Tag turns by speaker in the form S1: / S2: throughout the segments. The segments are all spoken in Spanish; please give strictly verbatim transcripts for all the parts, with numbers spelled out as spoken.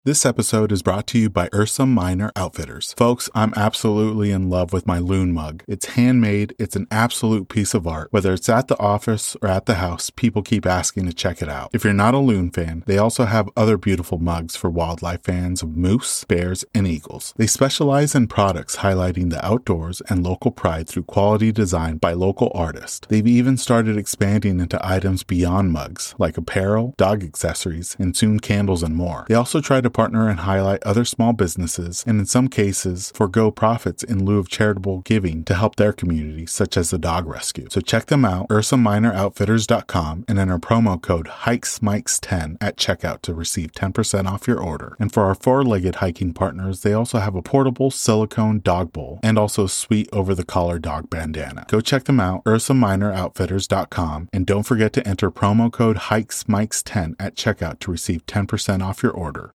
S1: This episode is brought to you by Ursa Minor Outfitters. Folks, I'm absolutely in love with my loon mug. It's handmade, it's an absolute piece of art. Whether it's at the office or at the house, people keep asking to check it out. If you're not a loon fan, they also have other beautiful mugs for wildlife fans of moose, bears, and eagles. They specialize in products highlighting the outdoors and local pride through quality design by local artists. They've even started expanding into items beyond mugs, like apparel, dog accessories, and soon candles and more. They also try to partner and highlight other small businesses, and in some cases, forego profits in lieu of charitable giving to help their community, such as the dog rescue. So check them out, ursa minor outfitters dot com, and enter promo code hikes mikes ten at checkout to receive ten percent off your order. And for our four-legged hiking partners, they also have a portable silicone dog bowl and also a sweet over-the-collar dog bandana. Go check them out, ursa minor outfitters dot com, and don't forget to enter promo code hikes mikes ten at checkout to receive ten percent off your order.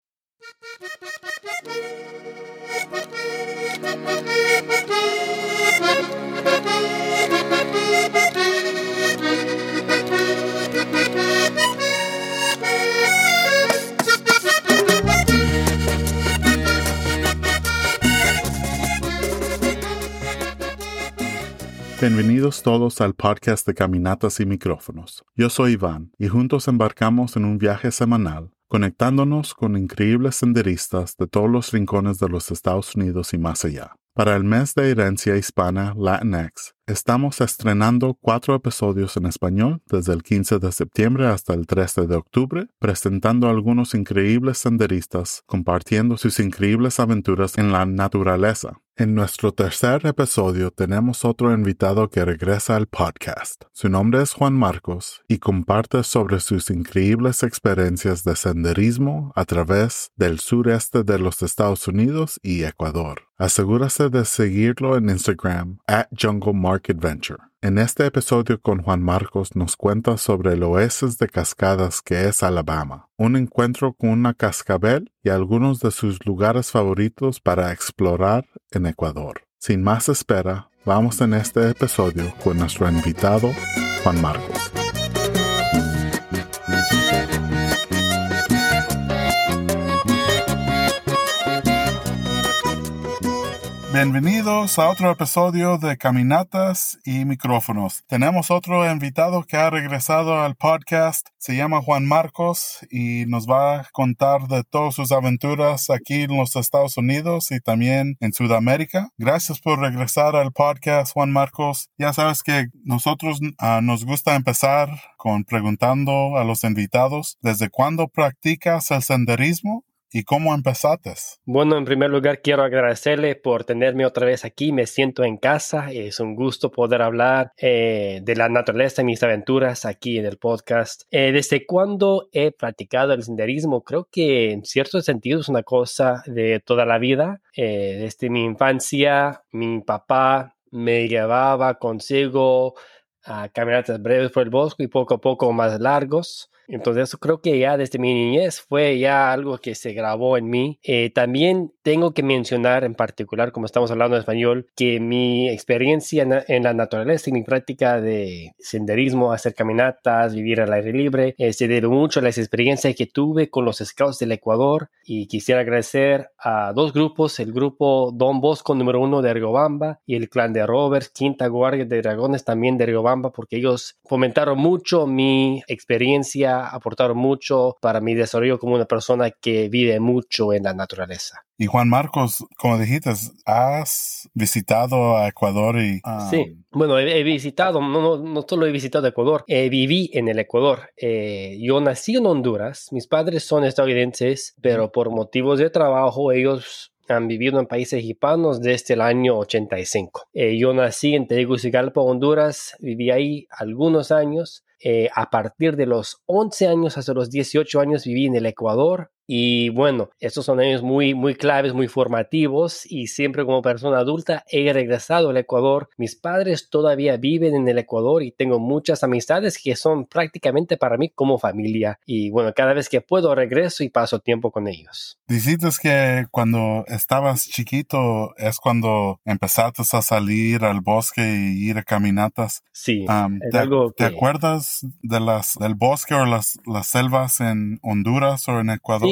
S1: Bienvenidos todos al podcast de Caminatas y Micrófonos. Yo soy Iván y juntos embarcamos en un viaje semanal, conectándonos con increíbles senderistas de todos los rincones de los Estados Unidos y más allá. Para el mes de herencia hispana Latinx, estamos estrenando cuatro episodios en español desde el quince de septiembre hasta el trece de octubre, presentando a algunos increíbles senderistas compartiendo sus increíbles aventuras en la naturaleza. En nuestro tercer episodio tenemos otro invitado que regresa al podcast. Su nombre es Juan Marcos y comparte sobre sus increíbles experiencias de senderismo a través del sureste de los Estados Unidos y Ecuador. Asegúrese de seguirlo en Instagram at Jungle Market Venture. En este episodio con Juan Marcos nos cuenta sobre el Oasis de Cascadas que es Alabama, un encuentro con una cascabel y algunos de sus lugares favoritos para explorar en Ecuador. Sin más espera, vamos en este episodio con nuestro invitado, Juan Marcos. Bienvenidos a otro episodio de Caminatas y Micrófonos. Tenemos otro invitado que ha regresado al podcast. Se llama Juan Marcos y nos va a contar de todas sus aventuras aquí en los Estados Unidos y también en Sudamérica. Gracias por regresar al podcast, Juan Marcos. Ya sabes que nosotros uh, nos gusta empezar con preguntando a los invitados, ¿desde cuándo practicas el senderismo? ¿Y cómo empezaste?
S2: Bueno, en primer lugar quiero agradecerle por tenerme otra vez aquí. Me siento en casa. Es un gusto poder hablar eh, de la naturaleza y mis aventuras aquí en el podcast. Eh, ¿Desde cuándo he practicado el senderismo? Creo que en cierto sentido es una cosa de toda la vida. Eh, desde mi infancia, mi papá me llevaba consigo a caminatas breves por el bosque y poco a poco más largos. Entonces eso creo que ya desde mi niñez fue ya algo que se grabó en mí. Eh, también tengo que mencionar en particular, como estamos hablando en español, que mi experiencia en, en la naturaleza y mi práctica de senderismo, hacer caminatas, vivir al aire libre, eh, se debe mucho a las experiencias que tuve con los Scouts del Ecuador. Y quisiera agradecer a dos grupos, el grupo Don Bosco número uno de Riobamba y el clan de Roberts, Quinta Guardia de Dragones también de Riobamba, porque ellos fomentaron mucho mi experiencia, aportaron mucho para mi desarrollo como una persona que vive mucho en la naturaleza.
S1: Y Juan Marcos, como dijiste, has visitado a Ecuador y... Um...
S2: Sí, bueno, he, he visitado, no, no, no solo he visitado Ecuador, eh, viví en el Ecuador. Eh, yo nací en Honduras, mis padres son estadounidenses, pero por motivos de trabajo ellos han vivido en países hispanos desde el año ochenta y cinco. Eh, yo nací en Tegucigalpa, Honduras, viví ahí algunos años. Eh, a partir de los once años hasta los dieciocho años viví en el Ecuador. Y bueno, estos son años muy, muy claves, muy formativos, y siempre como persona adulta he regresado al Ecuador. Mis padres todavía viven en el Ecuador y tengo muchas amistades que son prácticamente para mí como familia. Y bueno, cada vez que puedo regreso y paso tiempo con ellos.
S1: Dijiste que cuando estabas chiquito es cuando empezaste a salir al bosque y ir a caminatas.
S2: Sí,
S1: um,
S2: es
S1: ¿te,
S2: algo que...
S1: ¿te acuerdas de las, del bosque o las, las selvas en Honduras o en Ecuador?
S2: Sí.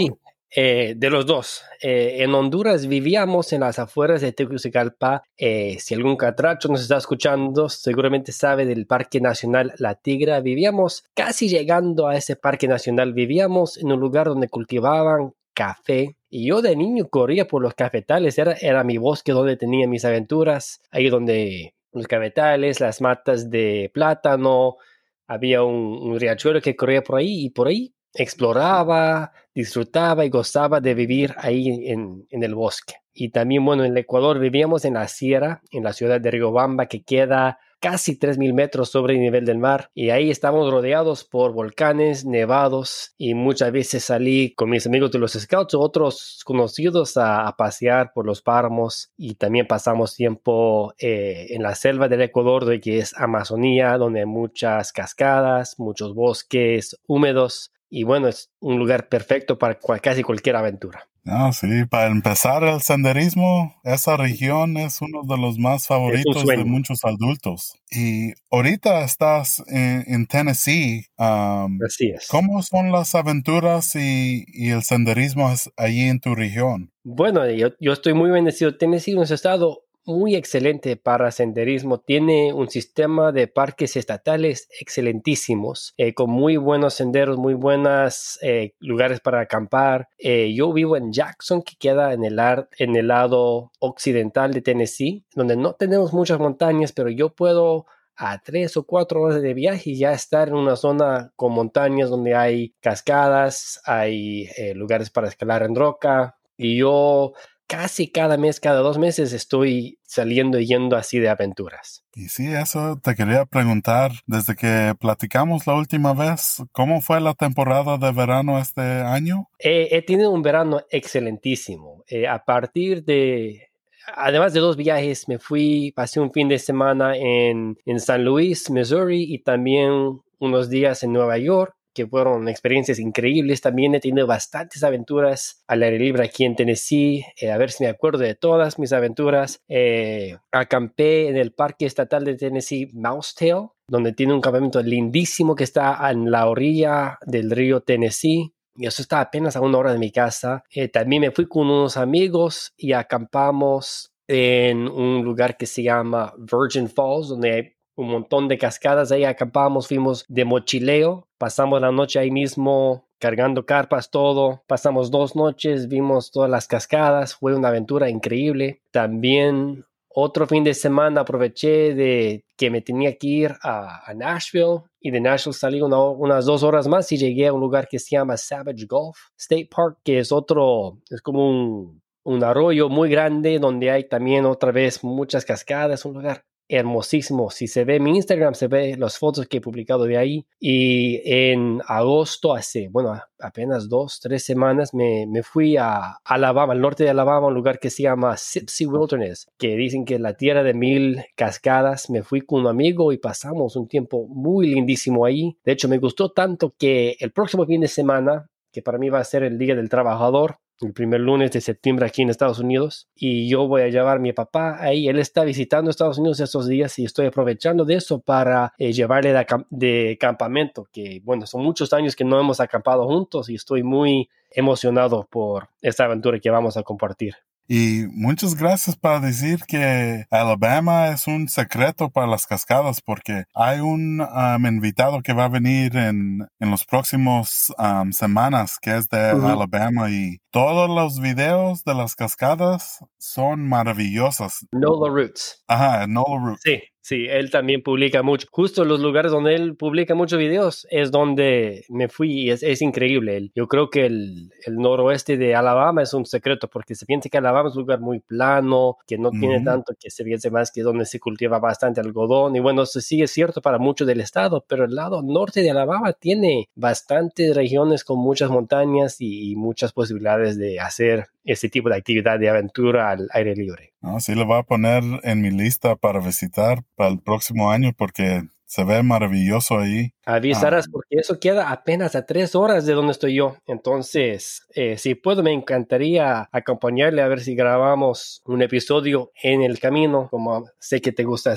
S2: Eh, de los dos. Eh, en Honduras vivíamos en las afueras de Tegucigalpa. Eh, si algún catracho nos está escuchando, seguramente sabe del Parque Nacional La Tigra. Vivíamos casi llegando a ese Parque Nacional. Vivíamos en un lugar donde cultivaban café. Y yo de niño corría por los cafetales. Era, era mi bosque donde tenía mis aventuras. Ahí donde los cafetales, las matas de plátano. Había un, un riachuelo que corría por ahí y por ahí exploraba, disfrutaba y gozaba de vivir ahí en, en el bosque. Y también, bueno, en el Ecuador vivíamos en la sierra, en la ciudad de Riobamba, que queda casi tres mil metros sobre el nivel del mar. Y ahí estábamos rodeados por volcanes, nevados, y muchas veces salí con mis amigos de los Scouts o otros conocidos a, a pasear por los páramos. Y también pasamos tiempo eh, en la selva del Ecuador, de que es Amazonía, donde hay muchas cascadas, muchos bosques húmedos. Y bueno, es un lugar perfecto para cual, casi cualquier aventura.
S1: No, sí, para empezar el senderismo, esa región es uno de los más favoritos de muchos adultos. Y ahorita estás en, en Tennessee. Um,
S2: Así es.
S1: ¿Cómo son las aventuras y, y el senderismo allí en tu región?
S2: Bueno, yo, yo estoy muy bendecido. Tennessee es un estado muy excelente para senderismo. Tiene un sistema de parques estatales excelentísimos, eh, con muy buenos senderos, muy buenos eh, lugares para acampar. Eh, yo vivo en Jackson, que queda en el, ar- en el lado occidental de Tennessee, donde no tenemos muchas montañas, pero yo puedo a tres o cuatro horas de viaje y ya estar en una zona con montañas donde hay cascadas, hay eh, lugares para escalar en roca. Y yo casi cada mes, cada dos meses estoy saliendo y yendo así de aventuras.
S1: Y sí, eso te quería preguntar, desde que platicamos la última vez, ¿cómo fue la temporada de verano este año?
S2: Eh, he tenido un verano excelentísimo. Eh, a partir de, además de dos viajes, me fui, pasé un fin de semana en, en San Luis, Missouri, y también unos días en Nueva York, que fueron experiencias increíbles. También he tenido bastantes aventuras al aire libre aquí en Tennessee. Eh, a ver si me acuerdo de todas mis aventuras. Eh, acampé en el Parque Estatal de Tennessee, Mousetail, donde tiene un campamento lindísimo que está en la orilla del río Tennessee. Y eso está apenas a una hora de mi casa. Eh, también me fui con unos amigos y acampamos en un lugar que se llama Virgin Falls, donde hay un montón de cascadas. Ahí acampamos, fuimos de mochileo, pasamos la noche ahí mismo cargando carpas, todo. Pasamos dos noches, vimos todas las cascadas, fue una aventura increíble. También otro fin de semana aproveché de que me tenía que ir a, a Nashville, y de Nashville salí una, unas dos horas más y llegué a un lugar que se llama Savage Gulf State Park, que es otro, es como un, un arroyo muy grande donde hay también otra vez muchas cascadas, un lugar hermosísimo. Si se ve en mi Instagram, se ve las fotos que he publicado de ahí. Y en agosto, hace, bueno, apenas dos, tres semanas, me, me fui a Alabama, al norte de Alabama, un lugar que se llama Sipsey Wilderness, que dicen que es la tierra de mil cascadas. Me fui con un amigo y pasamos un tiempo muy lindísimo ahí. De hecho, me gustó tanto que el próximo fin de semana, que para mí va a ser el Día del Trabajador, el primer lunes de septiembre aquí en Estados Unidos, y yo voy a llevar a mi papá ahí. Él está visitando Estados Unidos estos días y estoy aprovechando de eso para eh, llevarle de, de campamento, que bueno, son muchos años que no hemos acampado juntos y estoy muy emocionado por esta aventura que vamos a compartir.
S1: Y muchas gracias para decir que Alabama es un secreto para las cascadas, porque hay un um, invitado que va a venir en, en los próximos um, semanas que es de uh-huh. Alabama, y todos los videos de las cascadas son maravillosos.
S2: Nola Roots.
S1: Ajá, Nola Roots.
S2: Sí. Sí, él también publica mucho. Justo los lugares donde él publica muchos videos es donde me fui y es, es increíble. Yo creo que el, el noroeste de Alabama es un secreto, porque se piensa que Alabama es un lugar muy plano, que no uh-huh. tiene tanto, que se piensa más que donde se cultiva bastante algodón. Y bueno, eso sí es cierto para mucho del estado, pero el lado norte de Alabama tiene bastantes regiones con muchas montañas y, y muchas posibilidades de hacer ese tipo de actividad de aventura al aire libre.
S1: No, sí, lo voy a poner en mi lista para visitar para el próximo año, porque se ve maravilloso ahí.
S2: Avisarás,
S1: ah.
S2: porque eso queda apenas a tres horas de donde estoy yo. Entonces, eh, si puedo, me encantaría acompañarle a ver si grabamos un episodio en el camino, como sé que te gusta hacer.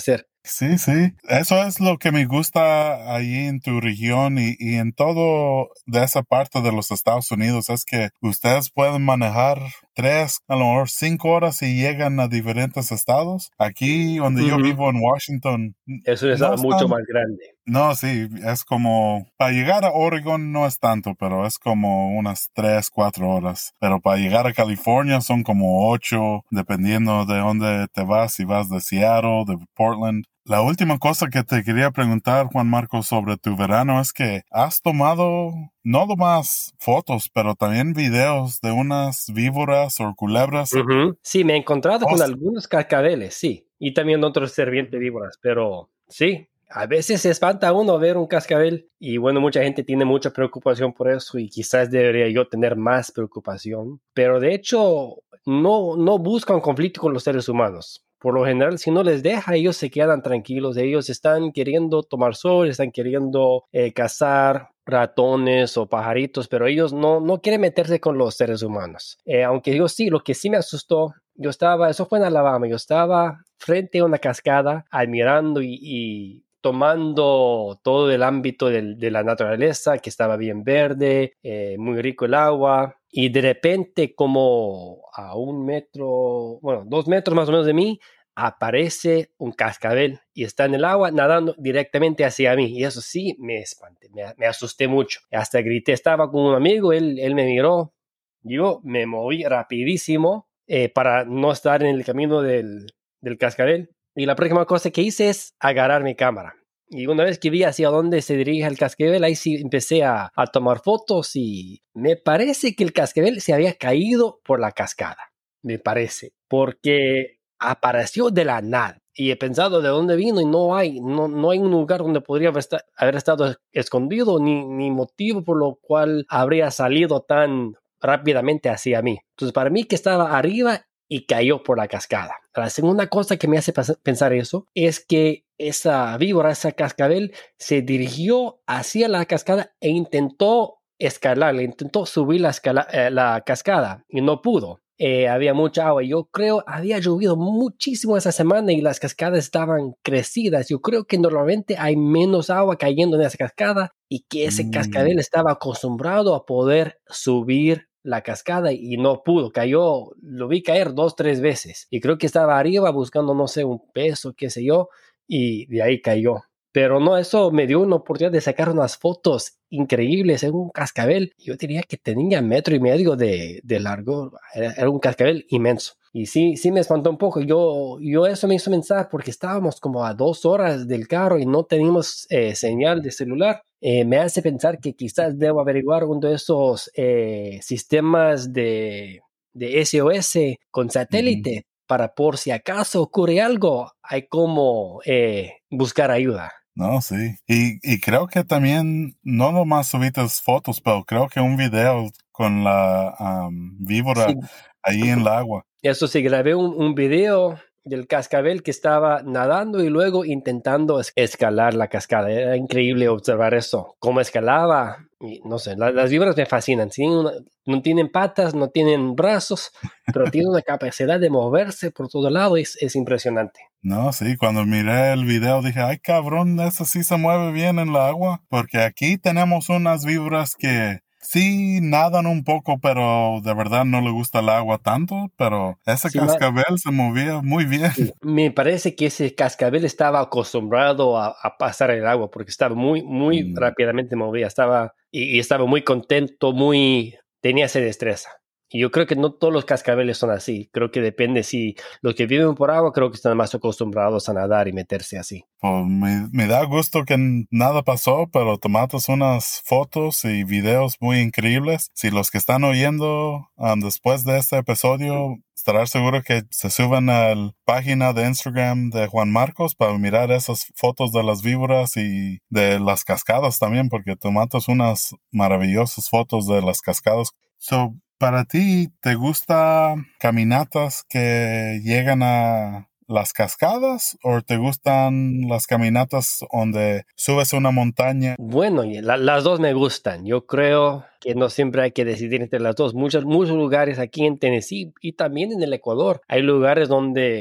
S1: Sí, sí. Eso es lo que me gusta ahí en tu región y, y en todo de esa parte de los Estados Unidos es que ustedes pueden manejar tres, a lo mejor cinco horas y llegan a diferentes estados. Aquí donde yo
S2: Ujú.
S1: vivo en Washington,
S2: Es un
S1: no
S2: estado mucho
S1: están.
S2: más grande.
S1: No, sí, es como, para llegar a Oregon no es tanto, pero es como unas tres, cuatro horas. Pero para llegar a California son como ocho, dependiendo de dónde te vas, si vas de Seattle, de Portland. La última cosa que te quería preguntar, Juan Marcos, sobre tu verano es que has tomado no nomás fotos, pero también videos de unas víboras o culebras.
S2: Ujú. Sí, me he encontrado
S1: Oh,
S2: con algunos cascabeles, sí, y también otros serpientes víboras, pero sí, a veces se espanta a uno ver un cascabel y bueno, mucha gente tiene mucha preocupación por eso y quizás debería yo tener más preocupación, pero de hecho no, no buscan conflicto con los seres humanos. Por lo general, si no les deja, ellos se quedan tranquilos. Ellos están queriendo tomar sol, están queriendo eh, cazar ratones o pajaritos, pero ellos no, no quieren meterse con los seres humanos. Eh, aunque yo sí, lo que sí me asustó, yo estaba, eso fue en Alabama, yo estaba frente a una cascada admirando y, y tomando todo el ámbito del, de la naturaleza, que estaba bien verde, eh, muy rico el agua, y de repente como a un metro, bueno, dos metros más o menos de mí, aparece un cascabel y está en el agua nadando directamente hacia mí. Y eso sí me espanté, me, me asusté mucho. Hasta grité, estaba con un amigo, él, él me miró, yo me moví rapidísimo eh, para no estar en el camino del, del cascabel. Y la próxima cosa que hice es agarrar mi cámara. Y una vez que vi hacia dónde se dirige el cascabel, ahí sí empecé a, a tomar fotos y me parece que el cascabel se había caído por la cascada. Me parece. Porque apareció de la nada. Y he pensado de dónde vino y no hay, no, no hay un lugar donde podría haber, esta, haber estado escondido ni, ni motivo por lo cual habría salido tan rápidamente hacia mí. Entonces, para mí que estaba arriba y cayó por la cascada. La segunda cosa que me hace pensar eso es que esa víbora, esa cascabel, se dirigió hacia la cascada e intentó escalar, intentó subir la, escala, eh, la cascada y no pudo. Eh, había mucha agua. Yo creo había llovido muchísimo esa semana y las cascadas estaban crecidas. Yo creo que normalmente hay menos agua cayendo en esa cascada y que ese
S1: mm.
S2: cascabel estaba acostumbrado a poder subir la cascada y no pudo. Cayó, lo vi caer dos, tres veces y creo que estaba arriba buscando, no sé, un peso, qué sé yo, y de ahí cayó. Pero no, eso me dio una oportunidad de sacar unas fotos increíbles en un cascabel. Yo diría que tenía metro y medio de, de largo. Era, era un cascabel inmenso. Y sí, sí me espantó un poco. Yo, yo eso me hizo pensar porque estábamos como a dos horas del carro y no teníamos eh, señal de celular. Eh, me hace pensar que quizás debo averiguar uno de esos eh, sistemas de, de S O S con
S1: Ujú.
S2: satélite para por si acaso ocurre algo, hay como eh, buscar ayuda.
S1: No, sí. Y, y creo que también, no nomás subiste fotos, pero creo que un video con la um, víbora
S2: Sí,
S1: ahí en el agua.
S2: eso sí, grabé un, un video del cascabel que estaba nadando y luego intentando es- escalar la cascada. Era increíble observar eso, cómo escalaba. Y no sé, la- las víboras me fascinan. Tienen una- no tienen patas, no tienen brazos, pero tienen una capacidad de moverse por todo lado. Es, es impresionante.
S1: No, sí, cuando miré el video dije, ay cabrón, eso sí se mueve bien en el agua, porque aquí tenemos unas víboras que sí nadan un poco, pero de verdad no le gusta el agua tanto, pero ese
S2: Sí, ma-
S1: cascabel se movía muy bien.
S2: sí. Me parece que ese cascabel estaba acostumbrado a, a pasar el agua porque estaba muy, muy
S1: Mm.
S2: rápidamente movida. Estaba, y, y estaba muy contento, muy, tenía esa destreza. Y yo creo que no todos los cascabeles son así. Creo que depende si los que viven por agua creo que están más acostumbrados a nadar y meterse así.
S1: Pues me, me da gusto que n- nada pasó, pero tomaste unas fotos y videos muy increíbles. Si los que están oyendo um, después de este episodio, estará seguro que se suban a la página de Instagram de Juan Marcos para mirar esas fotos de las víboras y de las cascadas también, porque tomaste unas maravillosas fotos de las cascadas. So, para ti, ¿te gusta caminatas que llegan a las cascadas o te gustan las caminatas donde subes una montaña?
S2: Bueno, y la- las dos me gustan. Yo creo que no siempre hay que decidir entre las dos. Muchos, muchos lugares aquí en Tennessee y también en el Ecuador hay lugares donde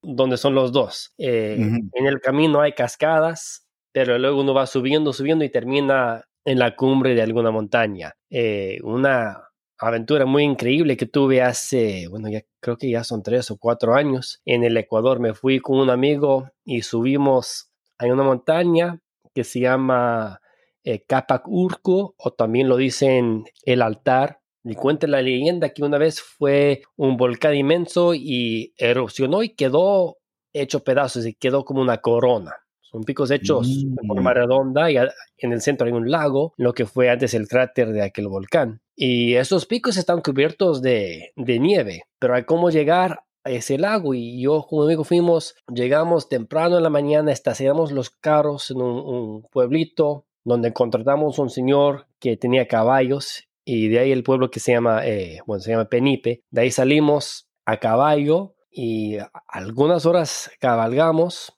S2: donde son los dos. Eh, uh-huh. En el camino hay cascadas, pero luego uno va subiendo, subiendo y termina en la cumbre de alguna montaña. Eh, una aventura muy increíble que tuve hace, bueno, ya creo que ya son tres o cuatro años. En el Ecuador me fui con un amigo y subimos a una montaña que se llama eh, Capac Urco, o también lo dicen el altar. Y cuenta la leyenda que una vez fue un volcán inmenso y erupcionó y quedó hecho pedazos y quedó como una corona. Son picos hechos mm. de forma redonda y en el centro hay un lago, lo que fue antes el cráter de aquel volcán. Y esos picos están cubiertos de, de nieve, pero hay cómo llegar a ese lago. Y yo con un amigo fuimos, llegamos temprano en la mañana, estacionamos los carros en un, un pueblito donde contratamos un señor que tenía caballos. Y de ahí el pueblo que se llama, eh, bueno, se llama Penipe. De ahí salimos a caballo y algunas horas cabalgamos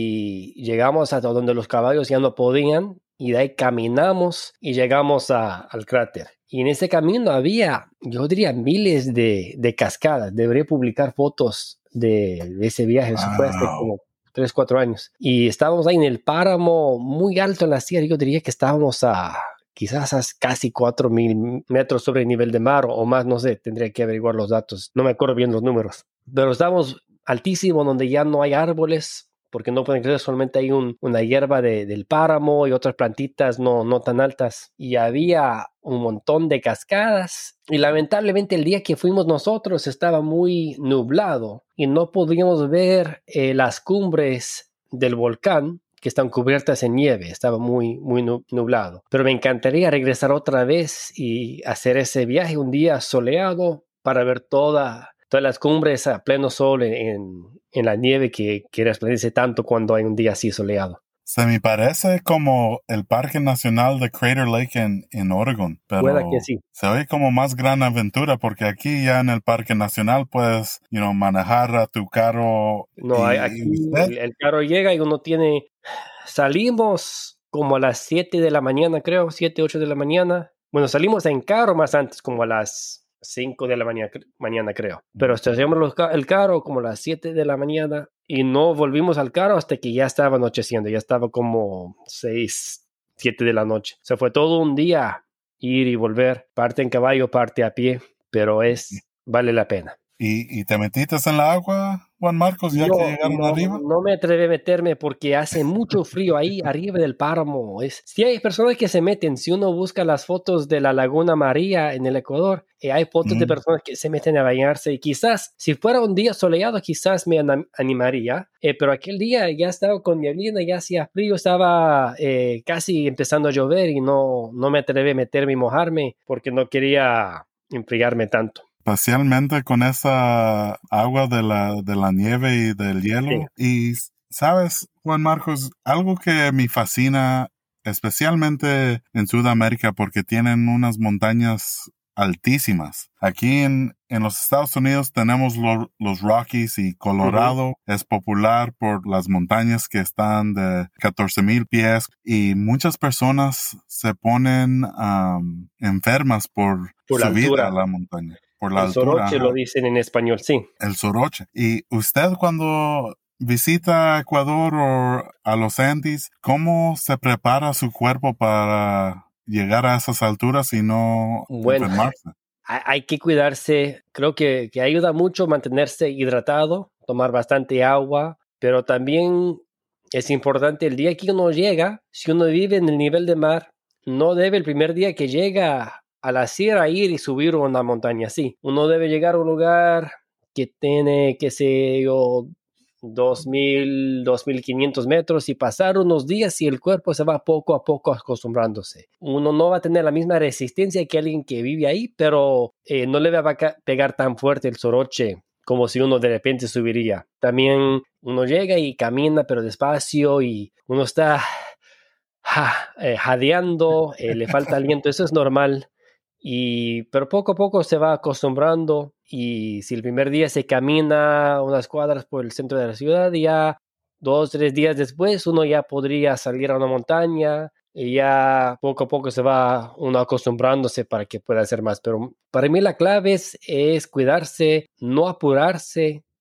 S2: y llegamos hasta donde los caballos ya no podían. Y de ahí caminamos y llegamos a, al cráter. Y en ese camino había, yo diría, miles de, de cascadas. Debería publicar fotos de, de ese viaje. Eso wow. Fue hace como tres, cuatro años. Y estábamos ahí en el páramo muy alto en la sierra. Yo diría que estábamos a... quizás a casi cuatro mil metros sobre el nivel de mar o más, no sé, tendría que averiguar los datos, no me acuerdo bien los números, pero estamos altísimo donde ya no hay árboles, porque no pueden crecer, solamente hay un, una hierba de, del páramo y otras plantitas no, no tan altas, y había un montón de cascadas, y lamentablemente el día que fuimos nosotros estaba muy nublado, y no podíamos ver eh, las cumbres del volcán, que están cubiertas en nieve, estaba muy, muy nublado. Pero me encantaría regresar otra vez y hacer ese viaje un día soleado para ver toda, todas las cumbres a pleno sol en, en la nieve que, que resplandece tanto cuando hay un día así soleado.
S1: Se me parece como el Parque Nacional de Crater Lake en, en Oregon, pero
S2: puede que sí.
S1: Se oye como más gran aventura porque aquí ya en el Parque Nacional puedes, you know, manejar a tu carro.
S2: No,
S1: y,
S2: aquí el, el carro llega y uno tiene... Salimos como a las siete de la mañana, creo, siete, ocho de la mañana. Bueno, salimos en carro más antes, como a las cinco de la mañana, mañana creo. Pero estacionamos el carro como a las siete de la mañana y no volvimos al carro hasta que ya estaba anocheciendo. Ya estaba como seis, siete de la noche. O sea, fue todo un día ir y volver, parte en caballo, parte a pie, pero es, vale la pena.
S1: ¿Y, y te metiste en la agua, Juan Marcos, ya
S2: no,
S1: que llegaron
S2: no,
S1: arriba?
S2: No me atreví a meterme porque hace mucho frío ahí arriba del páramo. Es, sí hay personas que se meten. Si uno busca las fotos de la Laguna María en el Ecuador, eh, hay fotos mm. de personas que se meten a bañarse. Y quizás, si fuera un día soleado, quizás me animaría. Eh, pero aquel día ya estaba con mi abuelita, ya hacía frío, estaba eh, casi empezando a llover y no, no me atreví a meterme y mojarme porque no quería enfriarme tanto.
S1: Especialmente con esa agua de la, de la nieve y del hielo. Sí. Y, ¿sabes, Juan Marcos? Algo que me fascina, especialmente en Sudamérica, porque tienen unas montañas altísimas. Aquí en, en los Estados Unidos tenemos lo, los Rockies y Colorado uh-huh. es popular por las montañas que están de catorce mil pies y muchas personas se ponen um, enfermas por,
S2: por
S1: subir
S2: la
S1: a la montaña. Por la
S2: el
S1: altura.
S2: soroche lo dicen en español, sí.
S1: El soroche. Y usted cuando visita Ecuador o a los Andes, ¿cómo se prepara su cuerpo para llegar a esas alturas y no
S2: bueno,
S1: enfermarse?
S2: Hay que cuidarse. Creo que, que ayuda mucho mantenerse hidratado, tomar bastante agua, pero también es importante el día que uno llega, si uno vive en el nivel de mar, no debe el primer día que llega a la sierra ir y subir una montaña así. Uno debe llegar a un lugar que tiene, qué sé yo, dos mil, dos mil quinientos metros y pasar unos días y el cuerpo se va poco a poco acostumbrándose. Uno no va a tener la misma resistencia que alguien que vive ahí, pero eh, no le va a pegar tan fuerte el soroche como si uno de repente subiría. También uno llega y camina pero despacio y uno está ja, eh, jadeando, eh, le falta aliento, eso es normal. Y, pero poco a poco se va acostumbrando y si el primer día se camina unas cuadras por el centro de la ciudad, ya dos, tres días después uno ya podría salir a una montaña y ya poco a poco se va uno acostumbrándose para que pueda hacer más. Pero para mí la clave es, es cuidarse, no apurarse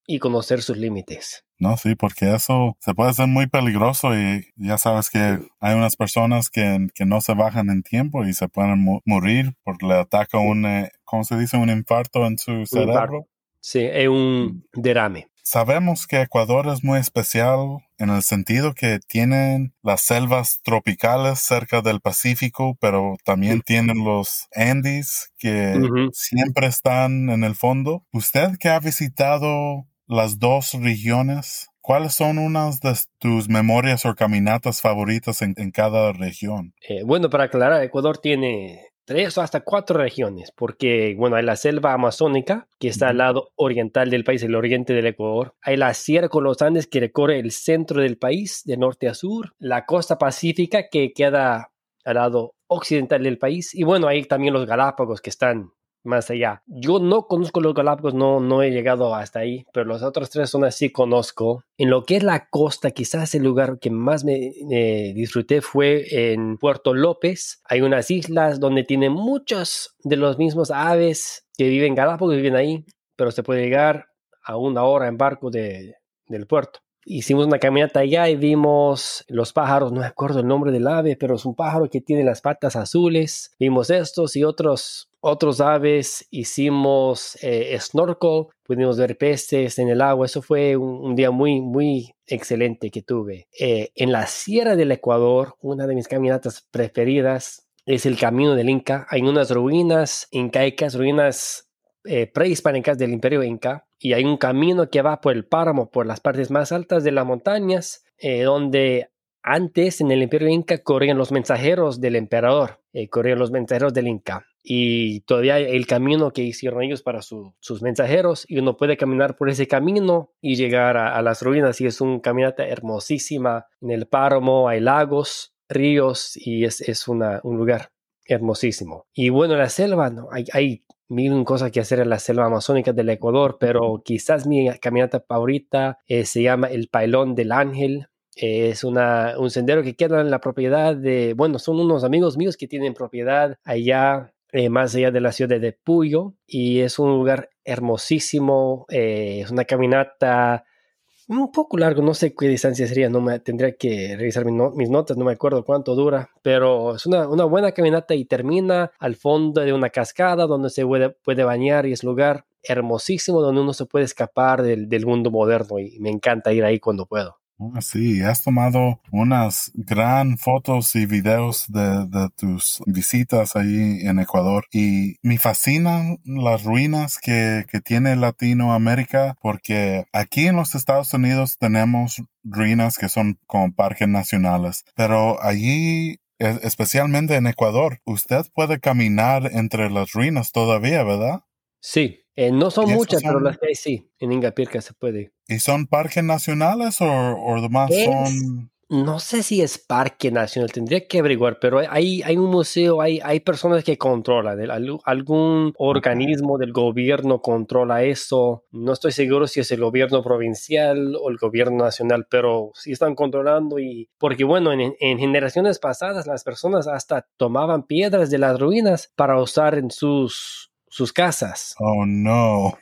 S2: y conocer sus límites.
S1: No, sí, porque eso se puede ser muy peligroso y ya sabes que hay unas personas que, que no se bajan en tiempo y se pueden mu- morir porque le ataca un, eh, ¿cómo se dice? Un infarto en su
S2: Un
S1: cerebro.
S2: infarto. Sí, es un derrame.
S1: Sabemos que Ecuador es muy especial en el sentido que tienen las selvas tropicales cerca del Pacífico, pero también tienen los Andes que
S2: Uh-huh.
S1: siempre están en el fondo. Usted que ha visitado las dos regiones, ¿cuáles son unas de tus memorias o caminatas favoritas en, en cada región?
S2: Eh, bueno, para aclarar, Ecuador tiene tres o hasta cuatro regiones, porque, bueno, hay la selva amazónica, que está al
S1: Ujú.
S2: lado oriental del país, el oriente del Ecuador. Hay la Sierra con los Andes, que recorre el centro del país, de norte a sur. La costa pacífica, que queda al lado occidental del país. Y, bueno, hay también los Galápagos, que están más allá. Yo no conozco los Galápagos, no, no he llegado hasta ahí, pero las otras tres zonas sí conozco. En lo que es la costa, quizás el lugar que más me eh, disfruté fue en Puerto López. Hay unas islas donde tienen muchos de los mismos aves que viven en Galápagos, viven ahí, pero se puede llegar a una hora en barco de, del puerto. Hicimos una caminata allá y vimos los pájaros, no me acuerdo el nombre del ave, pero es un pájaro que tiene las patas azules. Vimos estos y otros, otros aves. Hicimos eh, snorkel, pudimos ver peces en el agua. Eso fue un, un día muy, muy excelente que tuve. Eh, en la Sierra del Ecuador, una de mis caminatas preferidas es el Camino del Inca. Hay unas ruinas incaicas, ruinas Eh, prehispánicas del Imperio Inca, y hay un camino que va por el páramo, por las partes más altas de las montañas, eh, donde antes en el Imperio Inca corrían los mensajeros del emperador, eh, corrían los mensajeros del Inca, y todavía hay el camino que hicieron ellos para su, sus mensajeros, y uno puede caminar por ese camino y llegar a, a las ruinas, y es una caminata hermosísima. En el páramo hay lagos, ríos, y es, es una, un lugar hermosísimo. Y bueno, la selva, ¿no? hay, hay mil cosas que hacer en la selva amazónica del Ecuador, pero quizás mi caminata favorita eh, se llama el Pailón del Ángel. Eh, es una, un sendero que queda en la propiedad de, bueno, son unos amigos míos que tienen propiedad allá, eh, más allá de la ciudad de Puyo, y es un lugar hermosísimo. Eh, es una caminata un poco largo, no sé qué distancia sería, no me tendría que revisar mi no, mis notas, no me acuerdo cuánto dura, pero es una, una buena caminata y termina al fondo de una cascada donde se puede, puede bañar, y es un lugar hermosísimo donde uno se puede escapar del, del mundo moderno, y me encanta ir ahí cuando puedo.
S1: Ah, sí, has tomado unas gran fotos y videos de, de tus visitas ahí en Ecuador y me fascinan las ruinas que, que tiene Latinoamérica porque aquí en los Estados Unidos tenemos ruinas que son como parques nacionales, pero allí, especialmente en Ecuador, usted puede caminar entre las ruinas todavía, ¿verdad?
S2: Sí, eh, no son
S1: Y esos
S2: muchas, pero las
S1: son,
S2: que hay sí, en Ingapirca se puede.
S1: ¿y son parques nacionales o, o demás
S2: Es,
S1: son?
S2: no sé si es parque nacional, tendría que averiguar, pero hay, hay un museo, hay, hay personas que controlan, el- al- algún
S1: Okay.
S2: organismo del gobierno controla eso. No estoy seguro si es el gobierno provincial o el gobierno nacional, pero sí están controlando. Y porque bueno, en, en generaciones pasadas las personas hasta tomaban piedras de las ruinas para usar en sus, sus casas.
S1: Oh, no.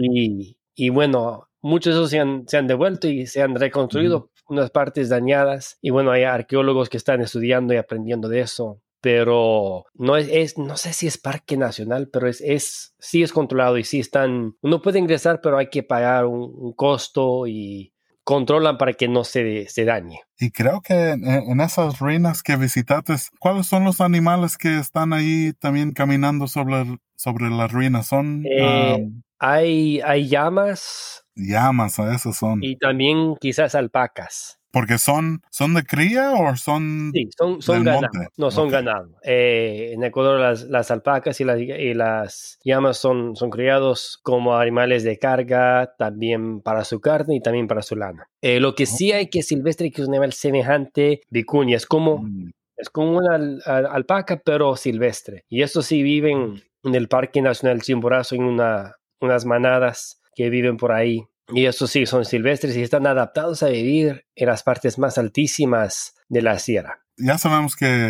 S2: Y, y bueno, muchos de esos se han, se han devuelto y se han
S1: Ujú.
S2: reconstruido, unas partes dañadas. Y bueno, hay arqueólogos que están estudiando y aprendiendo de eso. Pero no es, es no sé si es parque nacional, pero es, es, sí es controlado y sí están, uno puede ingresar, pero hay que pagar un, un costo, y controlan para que no se, se dañe.
S1: Y creo que en, en esas ruinas que visitaste, ¿cuáles son los animales que están ahí también caminando sobre, sobre las ruinas? Son
S2: Eh,
S1: um,
S2: hay, hay llamas
S1: llamas, a esos son.
S2: y también quizás alpacas.
S1: Porque son, ¿son de cría o son
S2: Sí, son, son
S1: del
S2: ganado,
S1: monte?
S2: no son
S1: Okay.
S2: ganado. Eh, en Ecuador las, las alpacas y las, y las llamas son, son criados como animales de carga, también para su carne y también para su lana. Eh, lo que sí hay que es silvestre, que es un animal semejante vicuña, es como,
S1: Mm.
S2: es como una al- al- alpaca, pero silvestre. Y estos sí viven en el Parque Nacional Chimborazo, en una, unas manadas que viven por ahí. Y estos sí son silvestres y están adaptados a vivir en las partes más altísimas de la sierra.
S1: Ya sabemos que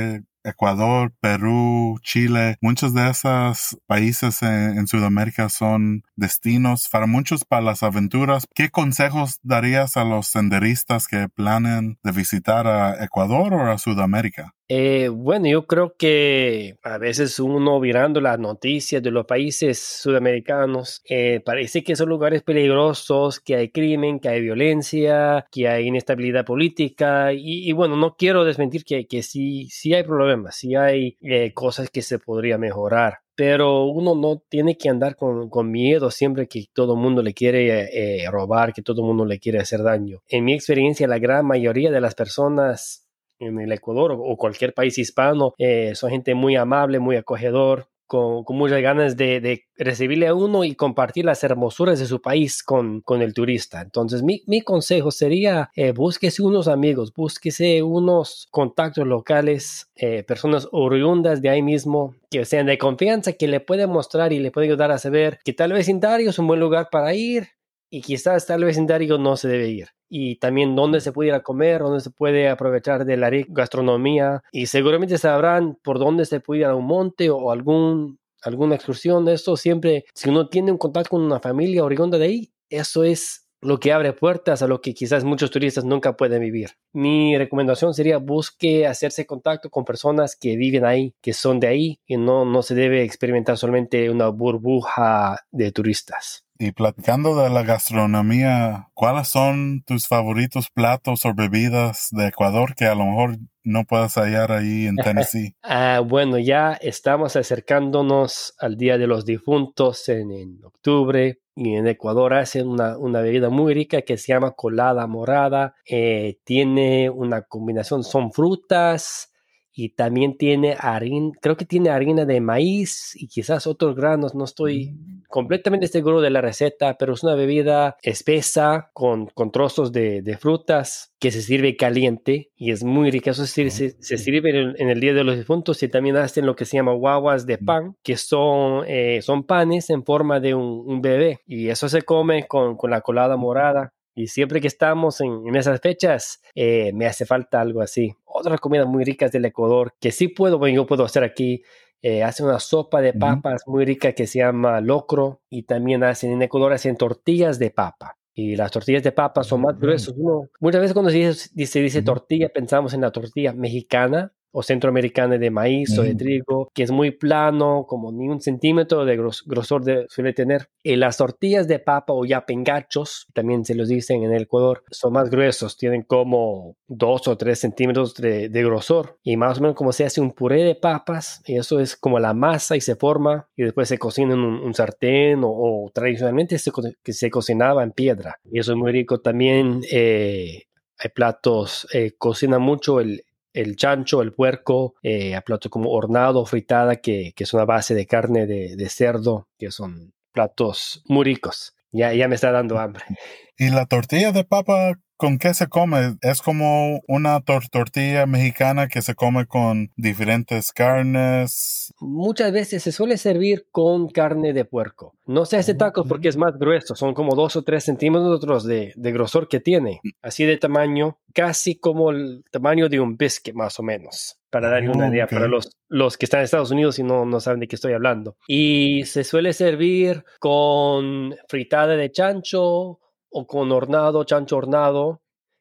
S1: Ecuador, Perú, Chile, muchos de esos países en, en Sudamérica son destinos para muchos para las aventuras. ¿Qué consejos darías a los senderistas que planean de visitar a Ecuador o a Sudamérica?
S2: Eh, bueno, yo creo que a veces uno mirando las noticias de los países sudamericanos, eh, parece que son lugares peligrosos, que hay crimen, que hay violencia, que hay inestabilidad política y, y bueno, no quiero desmentir que, que sí, sí hay problemas, sí hay eh, cosas que se podría mejorar. Pero uno no tiene que andar con, con miedo siempre que todo el mundo le quiere eh, robar, que todo el mundo le quiere hacer daño. En mi experiencia, la gran mayoría de las personas en el Ecuador o cualquier país hispano, eh, son gente muy amable, muy acogedor, con, con muchas ganas de, de recibirle a uno y compartir las hermosuras de su país con, con el turista. Entonces, mi, mi consejo sería, eh, búsquese unos amigos, búsquese unos contactos locales, eh, personas oriundas de ahí mismo, que sean de confianza, que le pueden mostrar y le pueden ayudar a saber que tal vecindario es un buen lugar para ir y quizás tal vecindario no se debe ir. Y también dónde se puede ir a comer, dónde se puede aprovechar de la gastronomía y seguramente sabrán por dónde se puede ir a un monte o algún, alguna excursión. Esto siempre, si uno tiene un contacto con una familia oriunda de ahí, eso es lo que abre puertas a lo que quizás muchos turistas nunca pueden vivir. Mi recomendación sería busque hacerse contacto con personas que viven ahí, que son de ahí y no, no se debe experimentar solamente una burbuja de turistas.
S1: Y platicando de la gastronomía, ¿cuáles son tus favoritos platos o bebidas de Ecuador que a lo mejor no puedas hallar ahí en Tennessee?
S2: ah, bueno, ya estamos acercándonos al Día de los Difuntos en, en octubre y en Ecuador hacen una, una bebida muy rica que se llama colada morada. Eh, tiene una combinación, son frutas y también tiene harina, creo que tiene harina de maíz y quizás otros granos, no estoy completamente seguro de la receta, pero es una bebida espesa con, con trozos de, de frutas que se sirve caliente y es muy rica. Eso se, se, se sirve en, en el Día de los Difuntos y también hacen lo que se llama guaguas de pan, que son, eh, son panes en forma de un, un bebé y eso se come con, con la colada morada. Y siempre que estamos en, en esas fechas, eh, me hace falta algo así. Otras comidas muy ricas del Ecuador que sí puedo, bueno, yo puedo hacer aquí. Eh, hacen una sopa de papas muy rica que se llama locro y también hacen en Ecuador hacen tortillas de papa. Y las tortillas de papa son más gruesas. Uno, muchas veces cuando se dice, se dice tortilla pensamos en la tortilla mexicana o centroamericana de maíz o de trigo, que es muy plano, como ni un centímetro de gros, grosor de, suele tener. Y las tortillas de papa o yapengachos, también se los dicen en el Ecuador, son más gruesos, tienen como dos o tres centímetros de, de grosor y más o menos como se hace un puré de papas, y eso es como la masa y se forma y después se cocina en un, un sartén o, o tradicionalmente se, que se cocinaba en piedra. Y eso es muy rico. También eh, hay platos, eh, cocina mucho el el chancho, el puerco, eh, a platos como hornado, fritada, que, que es una base de carne de, de cerdo, que son platos muy ricos. Ya, ya me está dando hambre.
S1: ¿Y la tortilla de papa con qué se come? ¿Es como una tor- tortilla mexicana que se come con diferentes carnes?
S2: Muchas veces se suele servir con carne de puerco. No se hace tacos porque es más grueso, son como dos o tres centímetros de, de grosor que tiene, así de tamaño, casi como el tamaño de un biscuit más o menos, para darle una idea,
S1: Okay.
S2: para los, los que están en Estados Unidos y no, no saben de qué estoy hablando. Y se suele servir con fritada de chancho o con hornado, chancho hornado,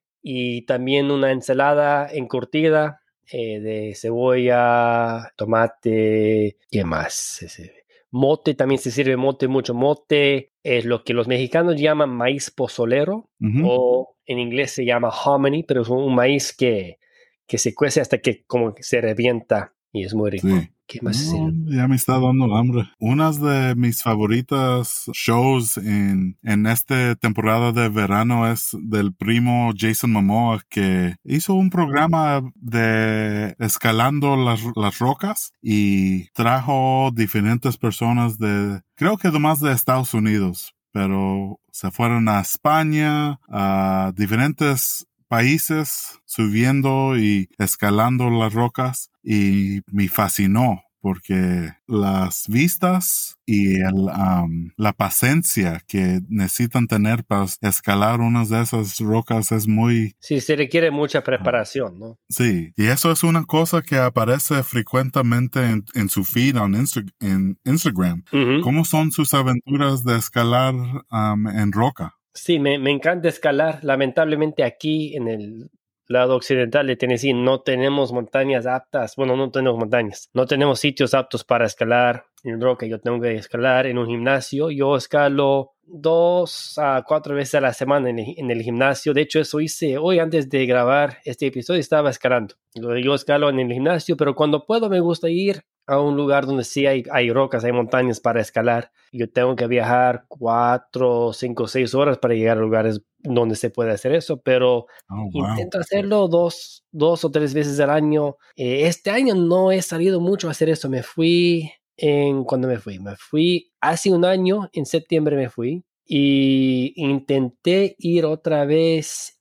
S2: y también una ensalada encurtida eh, de cebolla, tomate, ¿qué más? Ese, mote, también se sirve mote, mucho mote, es lo que los mexicanos llaman maíz pozolero, uh-huh. o en inglés se llama hominy, pero es un maíz que, que se cuece hasta que como que se revienta y es muy rico.
S1: Sí.
S2: ¿Qué más
S1: No,
S2: sirve?
S1: ya me está dando hambre. Una de mis favoritas shows en, en esta temporada de verano es del primo Jason Momoa, que hizo un programa de escalando las, las rocas y trajo diferentes personas de, creo que además de Estados Unidos, pero se fueron a España, a diferentes países subiendo y escalando las rocas y me fascinó porque las vistas y el, um, la paciencia que necesitan tener para escalar unas de esas rocas es muy...
S2: Sí, se requiere mucha preparación, ¿no?
S1: Sí, y eso es una cosa que aparece frecuentemente en, en su feed en, Insta- en Instagram.
S2: Uh-huh.
S1: ¿Cómo son sus aventuras de escalar um, en roca?
S2: Sí, me, me encanta escalar. Lamentablemente aquí en el lado occidental de Tennessee no tenemos montañas aptas. Bueno, no tenemos montañas. No tenemos sitios aptos para escalar en roca. Yo tengo que escalar en un gimnasio. Yo escalo dos a cuatro veces a la semana en el, en el gimnasio. De hecho, eso hice hoy antes de grabar este episodio. Estaba escalando. Yo escalo en el gimnasio, pero cuando puedo me gusta ir a un lugar donde sí hay, hay rocas, hay montañas para escalar. Yo tengo que viajar cuatro, cinco, seis horas para llegar a lugares donde se puede hacer eso, pero
S1: Oh, wow.
S2: intento hacerlo dos, dos o tres veces al año. Eh, este año no he salido mucho a hacer eso. Me fui en... ¿Cuándo me fui? Me fui hace un año, en septiembre me fui, y intenté ir otra vez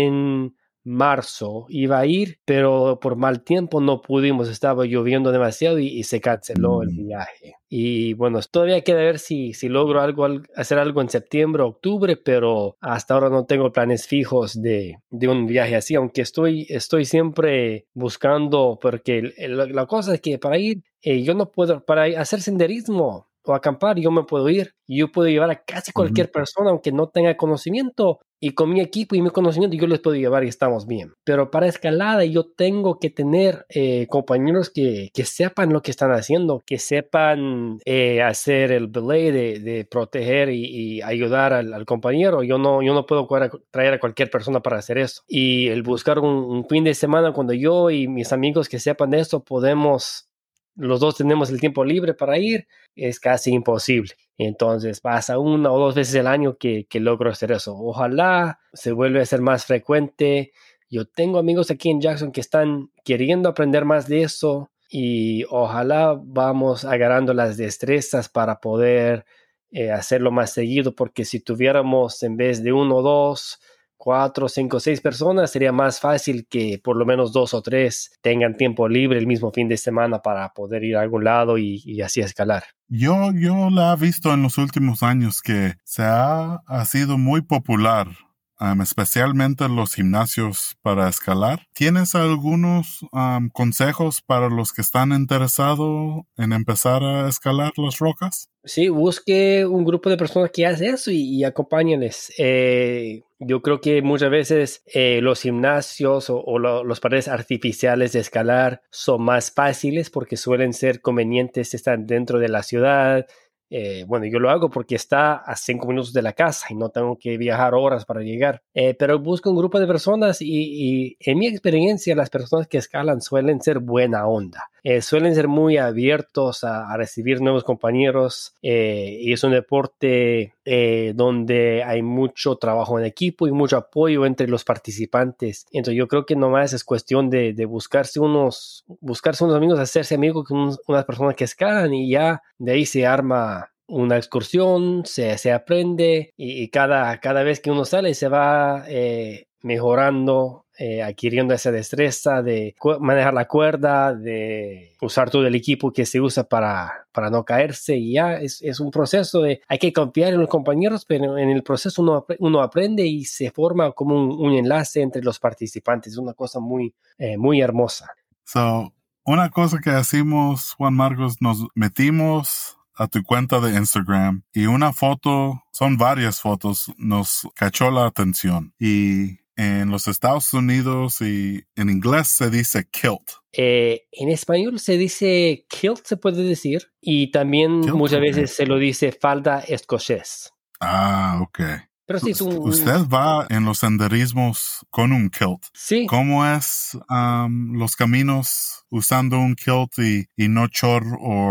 S2: en marzo. Iba a ir, pero por mal tiempo no pudimos. Estaba lloviendo demasiado y, y se canceló el viaje. Y bueno, todavía queda ver si, si logro algo, hacer algo en septiembre, octubre, pero hasta ahora no tengo planes fijos de, de un viaje así, aunque estoy, estoy siempre buscando, porque el, el, la cosa es que para ir, eh, yo no puedo, para hacer senderismo o acampar, yo me puedo ir y yo puedo llevar a casi cualquier uh-huh. persona, aunque no tenga conocimiento, y con mi equipo y mi conocimiento yo les puedo llevar y estamos bien. Pero para escalada yo tengo que tener eh, compañeros que, que sepan lo que están haciendo, que sepan eh, hacer el belay de, de proteger y, y ayudar al, al compañero. Yo no, yo no puedo traer a cualquier persona para hacer eso. Y el buscar un, un fin de semana cuando yo y mis amigos que sepan de eso podemos... los dos tenemos el tiempo libre para ir, es casi imposible. Entonces pasa una o dos veces al año que, que logro hacer eso. Ojalá se vuelva a ser más frecuente. Yo tengo amigos aquí en Jackson que están queriendo aprender más de eso y ojalá vamos agarrando las destrezas para poder eh, hacerlo más seguido, porque si tuviéramos en vez de uno o dos, cuatro, cinco, seis personas, sería más fácil que por lo menos dos o tres tengan tiempo libre el mismo fin de semana para poder ir a algún lado y, y así escalar.
S1: Yo, yo la he visto en los últimos años que se ha, ha sido muy popular, um, especialmente en los gimnasios para escalar. ¿Tienes algunos um, consejos para los que están interesados en empezar a escalar las rocas?
S2: Sí, busque un grupo de personas que hace eso y, y acompáñenles. Eh, yo creo que muchas veces eh, los gimnasios o, o lo, los paredes artificiales de escalar son más fáciles porque suelen ser convenientes, están dentro de la ciudad. Eh, bueno, yo lo hago porque está a cinco minutos de la casa y no tengo que viajar horas para llegar. Eh, pero busco un grupo de personas y, y en mi experiencia las personas que escalan suelen ser buena onda. Eh, suelen ser muy abiertos a, a recibir nuevos compañeros eh, y es un deporte eh, donde hay mucho trabajo en equipo y mucho apoyo entre los participantes. Entonces yo creo que nomás es cuestión de, de buscarse unos buscarse unos amigos, hacerse amigos con unos, unas personas que escalan y ya de ahí se arma una excursión, se, se aprende y, y cada, cada vez que uno sale se va eh, mejorando, eh, adquiriendo esa destreza de cu- manejar la cuerda, de usar todo el equipo que se usa para, para no caerse y ya es, es un proceso de, hay que confiar en los compañeros, pero en el proceso uno, uno aprende y se forma como un, un enlace entre los participantes, es una cosa muy, eh, muy hermosa.
S1: So, una cosa que hacemos, Juan Marcos, nos metimos a tu cuenta de Instagram y una foto, son varias fotos, nos cachó la atención. Y en los Estados Unidos y en inglés se dice kilt.
S2: Eh, en español se dice kilt, se puede decir, y también
S1: Kilt,
S2: muchas
S1: okay.
S2: veces se lo dice falda escocés.
S1: Ah, ok.
S2: Pero sí es un...
S1: Usted va en los senderismos con un kilt.
S2: Sí.
S1: ¿Cómo es um, los caminos usando un kilt y, y no short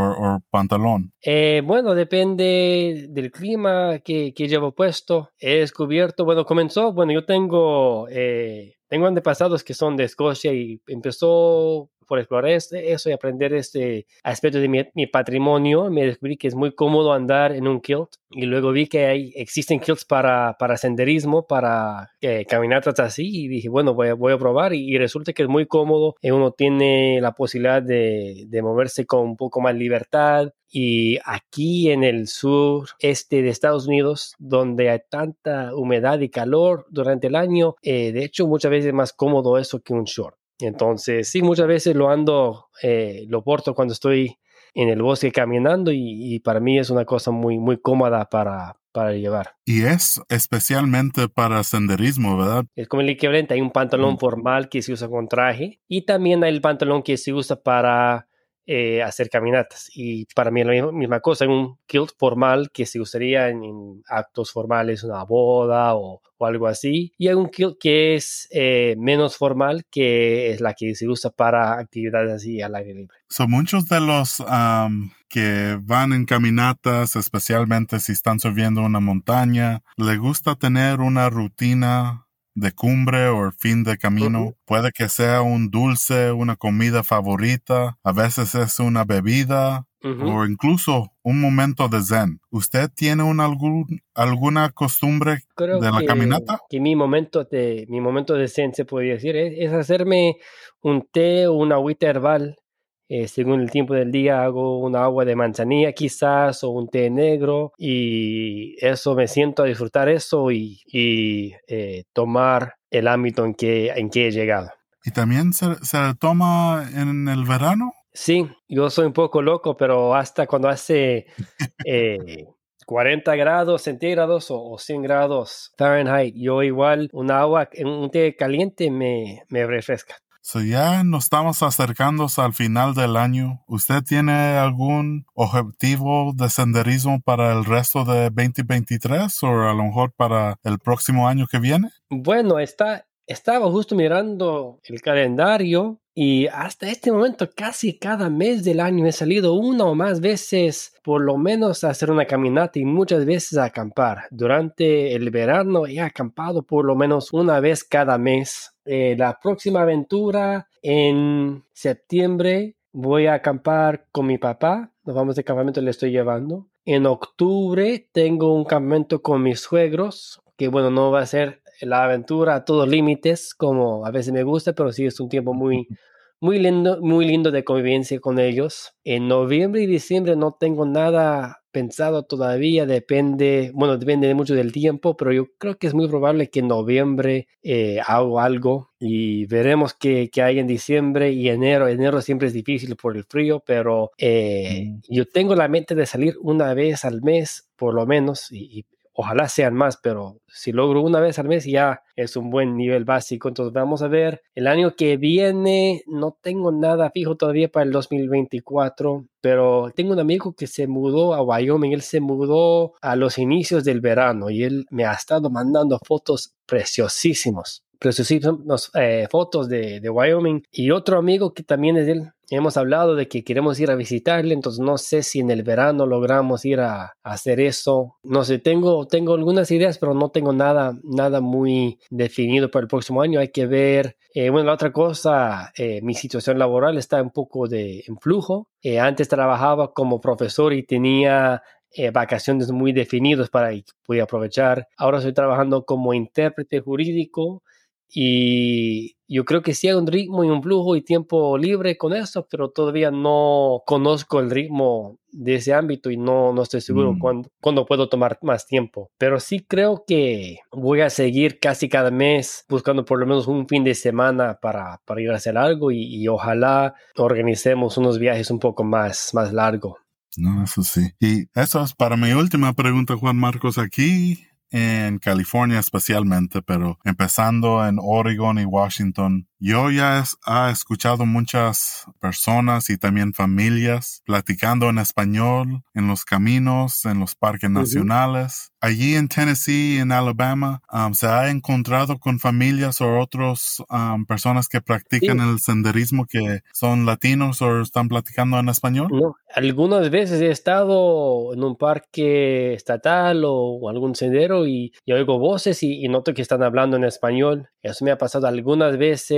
S1: o pantalón?
S2: Eh, bueno, depende del clima que, que llevo puesto. He descubierto, bueno, comenzó, bueno, yo tengo, eh, tengo antepasados que son de Escocia y empezó por explorar este, eso y aprender este aspecto de mi, mi patrimonio, me descubrí que es muy cómodo andar en un kilt. Y luego vi que hay, existen kilts para, para senderismo, para eh, caminatas así. Y dije, bueno, voy a, voy a probar. Y, y resulta que es muy cómodo. Y uno tiene la posibilidad de, de moverse con un poco más libertad. Y aquí en el sureste de Estados Unidos, donde hay tanta humedad y calor durante el año, eh, de hecho muchas veces es más cómodo eso que un short. Entonces sí, muchas veces lo ando, eh, lo porto cuando estoy en el bosque caminando y, y para mí es una cosa muy, muy cómoda para, para llevar.
S1: Y es especialmente para senderismo, ¿verdad?
S2: Es como el equivalente, hay un pantalón mm. formal que se usa con traje y también hay el pantalón que se usa para Eh, hacer caminatas, y para mí es la misma, misma cosa, un kilt formal que se usaría en, en actos formales, una boda o, o algo así, y hay un kilt que es eh, menos formal, que es la que se usa para actividades así al aire libre.
S1: Son muchos de los um, que van en caminatas, especialmente si están subiendo una montaña, les gusta tener una rutina de cumbre o fin de camino. Uh-huh. Puede que sea un dulce, una comida favorita, a veces es una bebida, uh-huh, o incluso un momento de zen. ¿Usted tiene una, algún, alguna costumbre
S2: Creo
S1: de la
S2: que,
S1: caminata?
S2: Que mi momento de, mi momento de zen, se podría decir, es, es hacerme un té o una agüita herbal. Eh, según el tiempo del día hago una agua de manzanilla quizás o un té negro, y eso me siento a disfrutar eso y, y eh, tomar el ámbito en que, en que he llegado.
S1: ¿Y también se, se toma en el verano?
S2: Sí, yo soy un poco loco, pero hasta cuando hace eh, cuarenta grados centígrados o, o cien grados Fahrenheit, yo igual un agua, un té caliente me, me refresca.
S1: So ya nos estamos acercando al final del año. ¿Usted tiene algún objetivo de senderismo para el resto de veinte veintitrés o a lo mejor para el próximo año que viene?
S2: Bueno, está, estaba justo mirando el calendario y hasta este momento casi cada mes del año he salido una o más veces por lo menos a hacer una caminata y muchas veces a acampar. Durante el verano he acampado por lo menos una vez cada mes. Eh, la próxima aventura en septiembre voy a acampar con mi papá. Nos vamos de campamento, le estoy llevando. En octubre tengo un campamento con mis suegros, que bueno, no va a ser la aventura a todos límites como a veces me gusta, pero sí es un tiempo muy, muy lindo, muy lindo de convivencia con ellos. En noviembre y diciembre no tengo nada pensado todavía, depende, bueno, depende mucho del tiempo, pero yo creo que es muy probable que en noviembre eh, hago algo y veremos qué, qué hay en diciembre y enero. Enero siempre es difícil por el frío, pero eh, mm. yo tengo la mente de salir una vez al mes, por lo menos, y, y ojalá sean más, pero si logro una vez al mes ya es un buen nivel básico. Entonces vamos a ver. El año que viene no tengo nada fijo todavía para el dos mil veinticuatro, pero tengo un amigo que se mudó a Wyoming. Él se mudó a los inicios del verano y él me ha estado mandando fotos preciosísimos. preciosísimas eh, fotos de, de Wyoming. Y otro amigo que también es de él, hemos hablado de que queremos ir a visitarle, entonces no sé si en el verano logramos ir a, a hacer eso. No sé, tengo, tengo algunas ideas, pero no tengo nada, nada muy definido para el próximo año. Hay que ver. Eh, bueno, la otra cosa, eh, mi situación laboral está un poco de en flujo. Eh, antes trabajaba como profesor y tenía Eh, vacaciones muy definidos para que podía aprovechar. Ahora estoy trabajando como intérprete jurídico y yo creo que sí hay un ritmo y un flujo y tiempo libre con eso, pero todavía no conozco el ritmo de ese ámbito y no, no estoy seguro mm. cuándo, cuándo puedo tomar más tiempo. Pero sí creo que voy a seguir casi cada mes buscando por lo menos un fin de semana para, para ir a hacer algo y, y ojalá organicemos unos viajes un poco más, más largos.
S1: No, eso sí. Y eso es para mi última pregunta, Juan Marcos, aquí en California especialmente, pero empezando en Oregon y Washington. Yo ya he escuchado muchas personas y también familias platicando en español en los caminos, en los parques uh-huh. nacionales. Allí en Tennessee, en Alabama, um, ¿se ha encontrado con familias o otras um, personas que practican sí. el senderismo que son latinos o están platicando en español?
S2: No, algunas veces he estado en un parque estatal o, o algún sendero y, y oigo voces y, y noto que están hablando en español. Eso me ha pasado algunas veces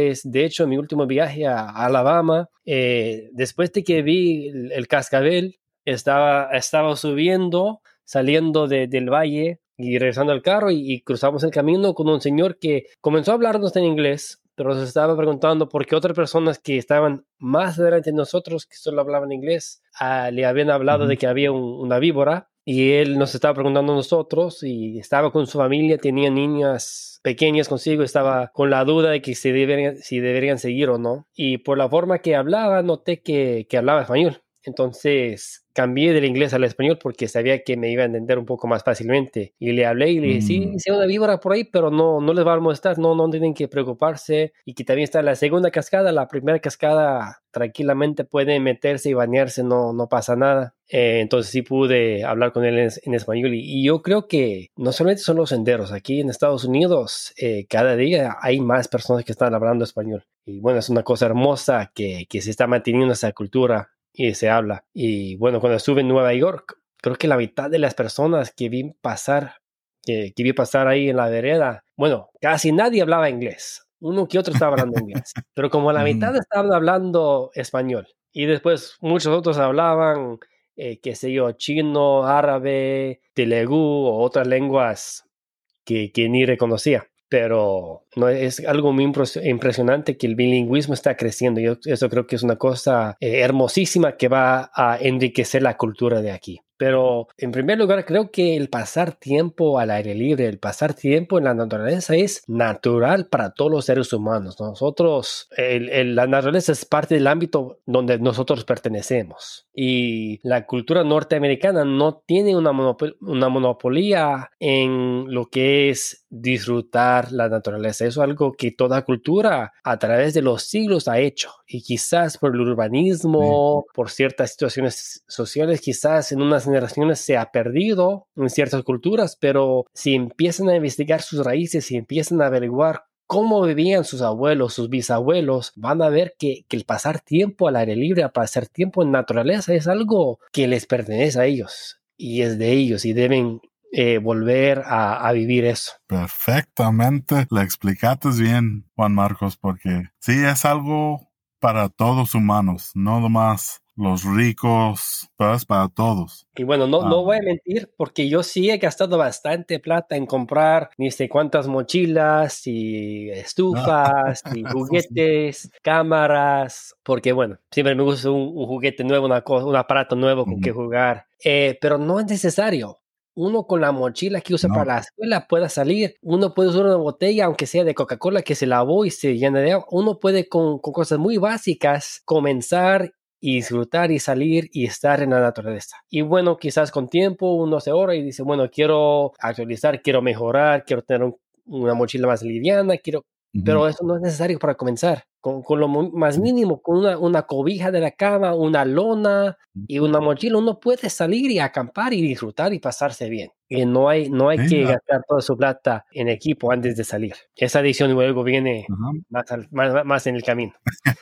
S2: Entonces, de hecho, en mi último viaje a Alabama, eh, después de que vi el, el cascabel, estaba, estaba subiendo, saliendo de, del valle y regresando al carro y, y cruzamos el camino con un señor que comenzó a hablarnos en inglés, pero nos estaba preguntando por qué otras personas que estaban más adelante de nosotros, que solo hablaban inglés, uh, le habían hablado uh-huh. de que había un, una víbora. Y él nos estaba preguntando a nosotros y estaba con su familia, tenía niñas pequeñas consigo, estaba con la duda de que si deberían, si deberían seguir o no. Y por la forma que hablaba, noté que, que hablaba español. Entonces cambié del inglés al español porque sabía que me iba a entender un poco más fácilmente. Y le hablé y le dije, mm. sí, sí hay una víbora por ahí, pero no, no les va a molestar, no, no tienen que preocuparse. Y que también está la segunda cascada, la primera cascada tranquilamente puede meterse y bañarse, no, no pasa nada. Eh, entonces sí pude hablar con él en, en español. Y, y yo creo que no solamente son los senderos, aquí en Estados Unidos eh, cada día hay más personas que están hablando español. Y bueno, es una cosa hermosa que, que se está manteniendo esa cultura y se habla. Y bueno, cuando estuve en Nueva York, creo que la mitad de las personas que vi pasar, que, que vi pasar ahí en la vereda, bueno, casi nadie hablaba inglés. Uno que otro estaba hablando inglés. Pero como la mitad estaban hablando español. Y después muchos otros hablaban, eh, qué sé yo, chino, árabe, telugu o otras lenguas que, que ni reconocía. Pero no es algo muy impresionante que el bilingüismo está creciendo. Yo eso creo que es una cosa eh, hermosísima que va a enriquecer la cultura de aquí. Pero en primer lugar, creo que el pasar tiempo al aire libre, el pasar tiempo en la naturaleza es natural para todos los seres humanos. Nosotros, el, el, la naturaleza es parte del ámbito donde nosotros pertenecemos. Y la cultura norteamericana no tiene una, monopol- una monopolio en lo que es disfrutar la naturaleza. Eso es algo que toda cultura a través de los siglos ha hecho. Y quizás por el urbanismo, sí. por ciertas situaciones sociales, quizás en unas generaciones se ha perdido en ciertas culturas, pero si empiezan a investigar sus raíces, si empiezan a averiguar cómo vivían sus abuelos, sus bisabuelos, van a ver que, que el pasar tiempo al aire libre, pasar tiempo en naturaleza es algo que les pertenece a ellos y es de ellos y deben eh, volver a, a vivir eso.
S1: Perfectamente, le explicaste bien, Juan Marcos, porque sí es algo para todos humanos, no nomás los ricos, pues para todos.
S2: Y bueno, no,
S1: ah.
S2: no voy a mentir porque yo sí he gastado bastante plata en comprar ni sé cuántas mochilas y estufas y juguetes, sí. cámaras, porque bueno, siempre me gusta un, un juguete nuevo, una cosa, un aparato nuevo con uh-huh. que jugar, eh, pero no es necesario. Uno con la mochila que usa no. para la escuela pueda salir. Uno puede usar una botella, aunque sea de Coca-Cola, que se lavó y se llena de agua. Uno puede con, con cosas muy básicas comenzar y disfrutar y salir y estar en la naturaleza. Y bueno, quizás con tiempo uno se ahorra y dice, bueno, quiero actualizar, quiero mejorar, quiero tener un, una mochila más liviana, quiero... Uh-huh. Pero eso no es necesario para comenzar. Con, con lo más mínimo, con una, una cobija de la cama, una lona y una mochila, uno puede salir y acampar y disfrutar y pasarse bien. Y no hay, no hay sí, que claro. gastar toda su plata en equipo antes de salir. Esa adición luego viene uh-huh. más, al, más, más en el camino.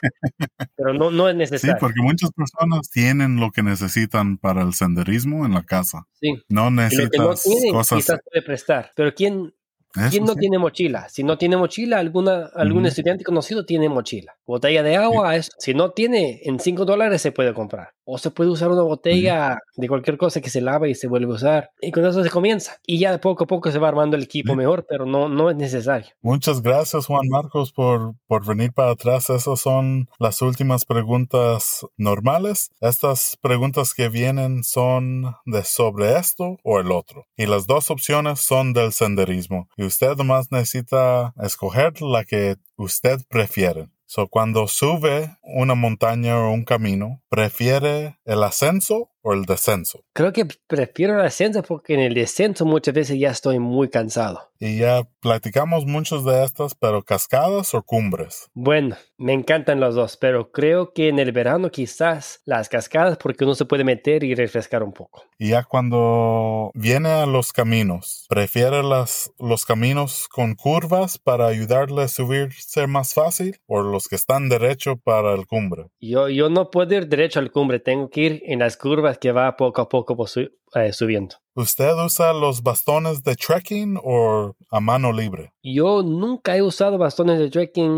S2: Pero no, no es necesario.
S1: Sí, porque muchas personas tienen lo que necesitan para el senderismo en la casa.
S2: Sí.
S1: No necesitas
S2: y lo que no tienen,
S1: cosas...
S2: quizás puede prestar. Pero ¿quién... ¿Quién no sí. tiene mochila? Si no tiene mochila, alguna, algún uh-huh. estudiante conocido tiene mochila. Botella de agua, sí. eso. Si no tiene, en cinco dólares se puede comprar. O se puede usar una botella uh-huh. de cualquier cosa que se lava y se vuelve a usar. Y con eso se comienza. Y ya poco a poco se va armando el equipo sí. mejor, pero no, no es necesario.
S1: Muchas gracias, Juan Marcos, por, por venir para atrás. Esas son las últimas preguntas normales. Estas preguntas que vienen son de sobre esto o el otro. Y las dos opciones son del senderismo. Y usted nomás necesita escoger la que usted prefiere. So, cuando sube una montaña o un camino, ¿prefiere el ascenso o el descenso?
S2: Creo que prefiero el ascenso porque en el descenso muchas veces ya estoy muy cansado.
S1: Y ya platicamos muchos de estas, pero ¿cascadas o cumbres?
S2: Bueno, me encantan los dos, pero creo que en el verano quizás las cascadas porque uno se puede meter y refrescar un poco.
S1: Y ya cuando viene a los caminos, ¿prefiere las, los caminos con curvas para ayudarle a subirse más fácil o los que están derecho para el cumbre?
S2: Yo, yo no puedo ir derecho al cumbre, tengo que ir en las curvas que va poco a poco su, eh, subiendo.
S1: ¿Usted usa los bastones de trekking o a mano libre?
S2: Yo nunca he usado bastones de trekking.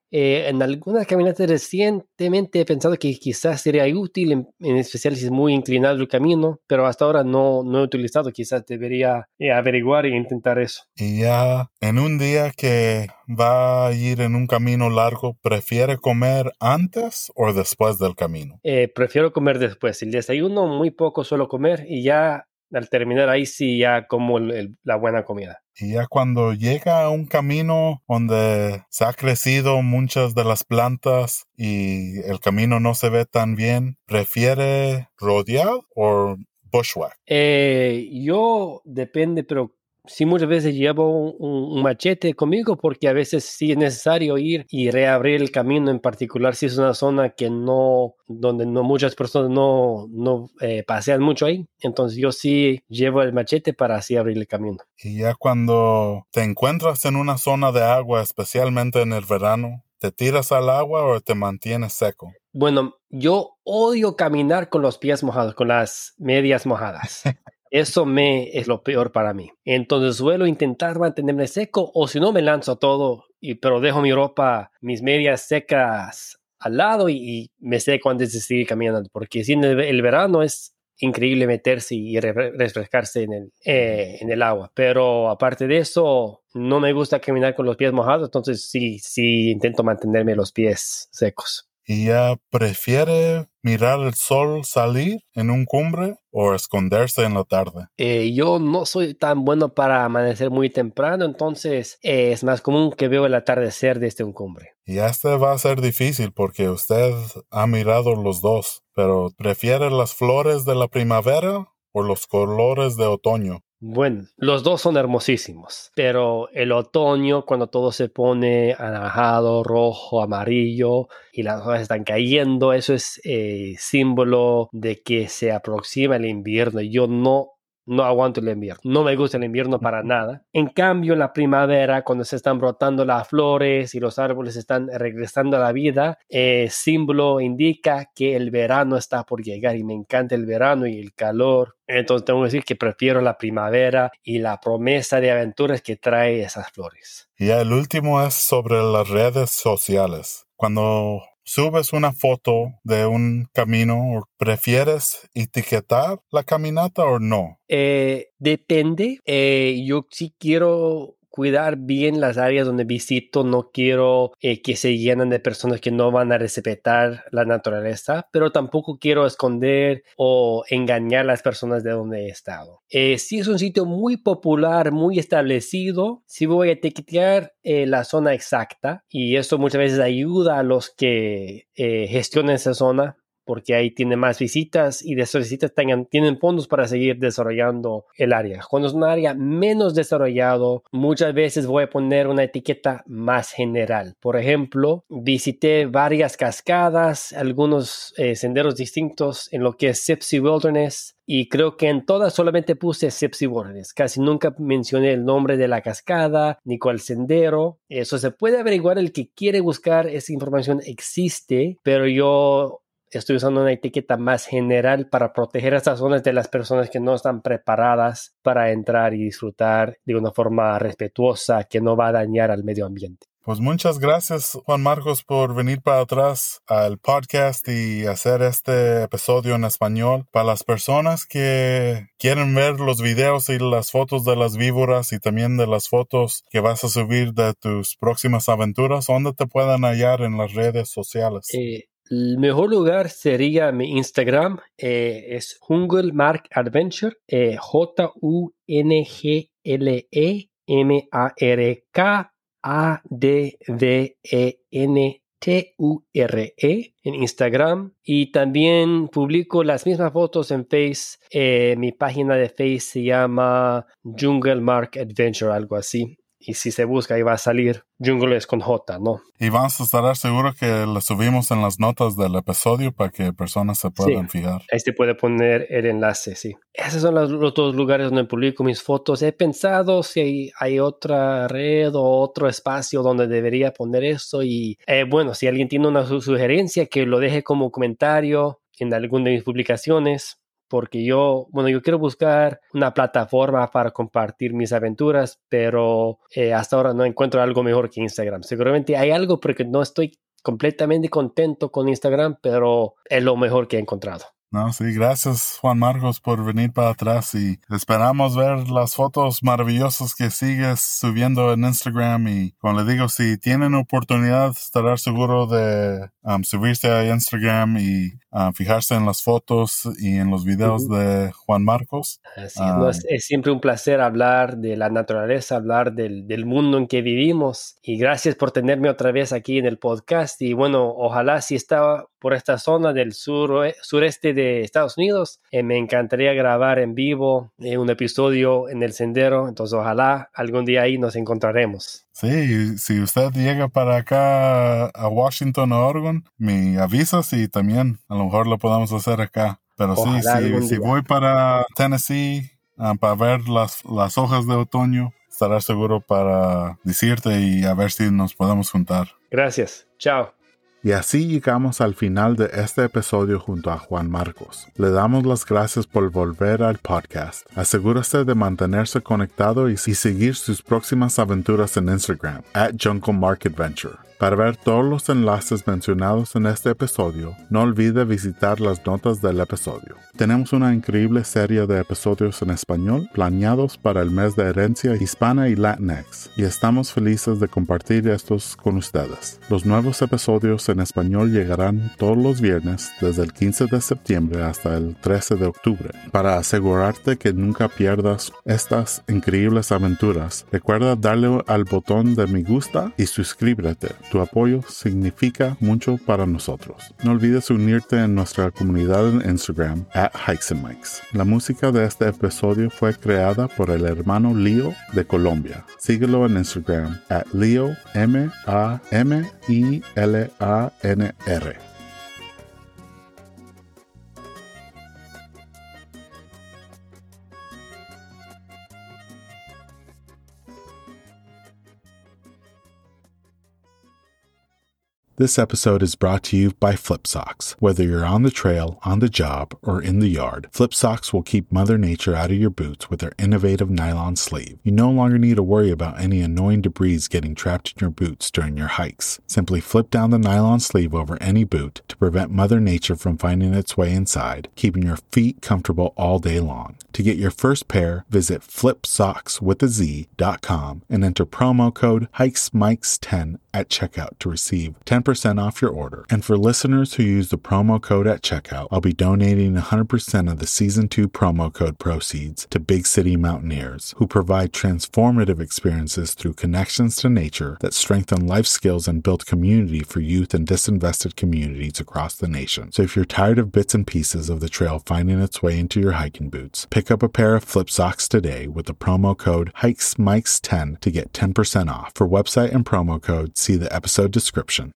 S2: Eh, en algunas caminatas recientemente he pensado que quizás sería útil, en, en especial si es muy inclinado el camino, pero hasta ahora no, no he utilizado. Quizás debería eh, averiguar e intentar eso.
S1: Y ya en un día que va a ir en un camino largo, ¿prefiere comer antes o después del camino?
S2: Eh, prefiero comer después. El desayuno muy poco suelo comer y ya al terminar ahí sí ya como el, el, la buena comida.
S1: Y ya cuando llega a un camino donde se ha crecido muchas de las plantas y el camino no se ve tan bien, ¿prefiere rodear o bushwhack?
S2: Eh, yo depende, pero sí muchas veces llevo un, un machete conmigo porque a veces sí es necesario ir y reabrir el camino, en particular si es una zona que no, donde no muchas personas no, no eh, pasean mucho ahí. Entonces yo sí llevo el machete para así abrir el camino.
S1: Y ya cuando te encuentras en una zona de agua, especialmente en el verano, ¿te tiras al agua o te mantienes seco?
S2: Bueno, yo odio caminar con los pies mojados, con las medias mojadas. Eso me es lo peor para mí. Entonces suelo intentar mantenerme seco o si no me lanzo todo, y, pero dejo mi ropa, mis medias secas al lado y, y me seco antes de seguir caminando. Porque si en el, el verano es increíble meterse y re- refrescarse en el, eh, en el agua. Pero aparte de eso, no me gusta caminar con los pies mojados, entonces sí, sí intento mantenerme los pies secos.
S1: ¿Y ya prefiere mirar el sol salir en un cumbre o esconderse en la tarde?
S2: Eh, yo no soy tan bueno para amanecer muy temprano, entonces eh, es más común que veo el atardecer desde un cumbre.
S1: Y este va a ser difícil porque usted ha mirado los dos, pero ¿prefiere las flores de la primavera o los colores de otoño?
S2: Bueno, los dos son hermosísimos, pero el otoño, cuando todo se pone anaranjado, rojo, amarillo y las hojas están cayendo, eso es eh, símbolo de que se aproxima el invierno. Yo no, no aguanto el invierno, no me gusta el invierno para nada. En cambio, la primavera, cuando se están brotando las flores y los árboles están regresando a la vida, eh, símbolo indica que el verano está por llegar y me encanta el verano y el calor. Entonces tengo que decir que prefiero la primavera y la promesa de aventuras que trae esas flores.
S1: Y ya el último es sobre las redes sociales. Cuando subes una foto de un camino, ¿prefieres etiquetar la caminata o no?
S2: Eh, depende. Eh, yo sí quiero cuidar bien las áreas donde visito, no quiero eh, que se llenen de personas que no van a respetar la naturaleza, pero tampoco quiero esconder o engañar a las personas de donde he estado. Eh, si es un sitio muy popular, muy establecido, sí voy a etiquetar eh, la zona exacta y eso muchas veces ayuda a los que eh, gestionan esa zona, porque ahí tiene más visitas y de esas visitas tengan, tienen fondos para seguir desarrollando el área. Cuando es un área menos desarrollado, muchas veces voy a poner una etiqueta más general. Por ejemplo, visité varias cascadas, algunos eh, senderos distintos en lo que es Sipsey Wilderness, y creo que en todas solamente puse Sipsey Wilderness. Casi nunca mencioné el nombre de la cascada ni cuál sendero. Eso se puede averiguar. El que quiere buscar esa información existe, pero yo estoy usando una etiqueta más general para proteger estas zonas de las personas que no están preparadas para entrar y disfrutar de una forma respetuosa que no va a dañar al medio ambiente.
S1: Pues muchas gracias, Juan Marcos, por venir para atrás al podcast y hacer este episodio en español. Para las personas que quieren ver los videos y las fotos de las víboras y también de las fotos que vas a subir de tus próximas aventuras, ¿dónde te pueden hallar en las redes sociales?
S2: Eh, El mejor lugar sería mi Instagram, eh, es Junglemark Adventure, eh, J U N G L E M A R K A D V E N T U R E en Instagram, y también publico las mismas fotos en Face. Eh, mi página de Face se llama Junglemark Adventure, algo así. Y si se busca, ahí va a salir. Jungle es con J, ¿no?
S1: Y vamos a estar seguros que lo subimos en las notas del episodio para que personas se puedan
S2: Sí,
S1: fijar.
S2: ahí se puede poner el enlace, sí. Esos son los, los dos lugares donde publico mis fotos. He pensado si hay, hay otra red o otro espacio donde debería poner eso. Y eh, bueno, si alguien tiene una su- sugerencia, que lo deje como comentario en alguna de mis publicaciones, porque yo, bueno, yo quiero buscar una plataforma para compartir mis aventuras, pero eh, hasta ahora no encuentro algo mejor que Instagram. Seguramente hay algo porque no estoy completamente contento con Instagram, pero es lo mejor que he encontrado.
S1: No, sí, gracias Juan Marcos por venir para atrás y esperamos ver las fotos maravillosas que sigues subiendo en Instagram y como le digo, si tienen oportunidad estará seguro de um, subirse a Instagram y um, fijarse en las fotos y en los videos uh-huh. de Juan Marcos.
S2: Así es, um, no, es, es siempre un placer hablar de la naturaleza, hablar del, del mundo en que vivimos y gracias por tenerme otra vez aquí en el podcast y bueno, ojalá si estaba por esta zona del sur, sureste de Estados Unidos, eh, me encantaría grabar en vivo eh, un episodio en el sendero, entonces ojalá algún día ahí nos encontraremos.
S1: Sí, si usted llega para acá a Washington o Oregon, me avisas y también a lo mejor lo podemos hacer acá. Pero ojalá sí, si, si voy para Tennessee um, para ver las, las hojas de otoño, estaré seguro para decirte y a ver si nos podemos juntar.
S2: Gracias, chao.
S1: Y así llegamos al final de este episodio junto a Juan Marcos. Le damos las gracias por volver al podcast. Asegúrese de mantenerse conectado y, y seguir sus próximas aventuras en Instagram, at Jungle Market Venture. Para ver todos los enlaces mencionados en este episodio, no olvide visitar las notas del episodio. Tenemos una increíble serie de episodios en español planeados para el mes de herencia hispana y Latinx, y estamos felices de compartir estos con ustedes. Los nuevos episodios en español llegarán todos los viernes desde el quince de septiembre hasta el trece de octubre. Para asegurarte que nunca pierdas estas increíbles aventuras, recuerda darle al botón de me gusta y suscríbete. Tu apoyo significa mucho para nosotros. No olvides unirte en nuestra comunidad en Instagram, at Hikes and Mikes. La música de este episodio fue creada por el hermano Leo de Colombia. Síguelo en Instagram, at Leo, M A M I L A N R. This episode is brought to you by FlipSocks. Whether you're on the trail, on the job, or in the yard, FlipSocks will keep Mother Nature out of your boots with their innovative nylon sleeve. You no longer need to worry about any annoying debris getting trapped in your boots during your hikes. Simply flip down the nylon sleeve over any boot to prevent Mother Nature from finding its way inside, keeping your feet comfortable all day long. To get your first pair, visit flip socks with a z dot com and enter promo code hikes mikes ten at checkout to receive ten percent off your order. And for listeners who use the promo code at checkout, I'll be donating one hundred percent of the Season two promo code proceeds to Big City Mountaineers, who provide transformative experiences through connections to nature that strengthen life skills and build community for youth in disinvested communities across the nation. So if you're tired of bits and pieces of the trail finding its way into your hiking boots, pick up a pair of Flip Socks today with the promo code hikes mikes ten to get ten percent off. For website and promo code, see the episode description.